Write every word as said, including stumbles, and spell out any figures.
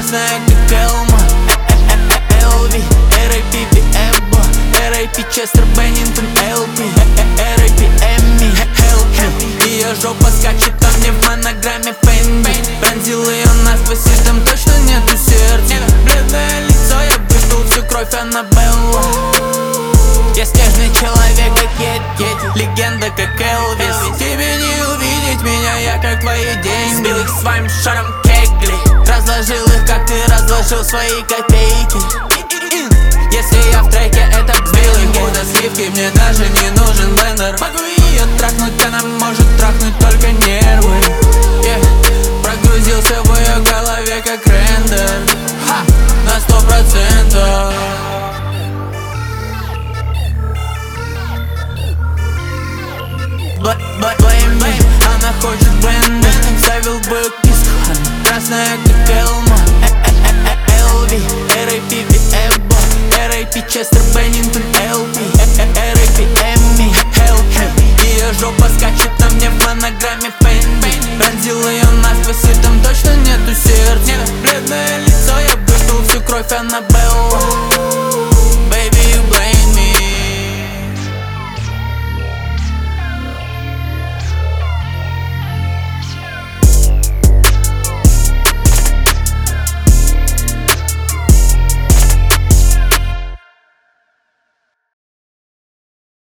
красная как Элма, Элви, эр эй пи ви Эбба, эр эй пи Честер Беннингтон, эл пи, эр эй пи Эмми, Help. Ее жопа скачет, а мне в монограмме Фенди. Пронзил ее насквозь, и там точно нету сердца. Бледное лицо, я выпил всю кровь Аннабелла. Я снежный человек, как Йети, легенда, как Элвис. Тебе не увидеть меня, я как твои деньги. Сбил их своим шаром кегли, разложил их, как ты разложил свои копейки. Если я в треке, это сбил их куда сливки. Мне даже не нужен блендер. Могу ее трахнуть, она может трахнуть только нервы. yeah. Прогрузился в ее голове, как рендер. Ха! На сто процентов. Blame me, она хочет блендер. Ставил бы киску, красная как Элма, Элви, эр эй пи ви Эбба, эр эй пи Честер Беннингтон, эл пи, эр эй пи Эмми, Help. Ее жопа скачет, а мне в монограмме Фенди. Пронзил ее насквозь, и там точно нету сердца. Бледное лицо, я выпил всю кровь Аннабелла.